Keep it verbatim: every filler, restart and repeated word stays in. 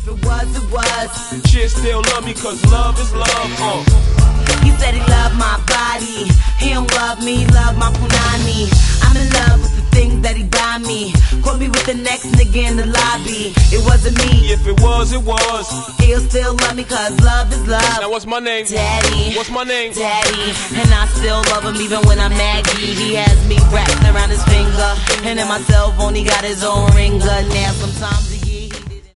If it was, it was. She still love me cause love is love, uh. He said he loved my body. He don't love me, he love my punani. I'm in love with the things that he buy me. Caught me with the next nigga in the lobby. It wasn't me. If it was, it was. He'll still love me cause love is love. Now what's my name? Daddy. What's my name? Daddy. And I still love him even when I'm Maggie. He has me wrapped around his finger. And in my cell phone he got his own ringer. Now sometimes he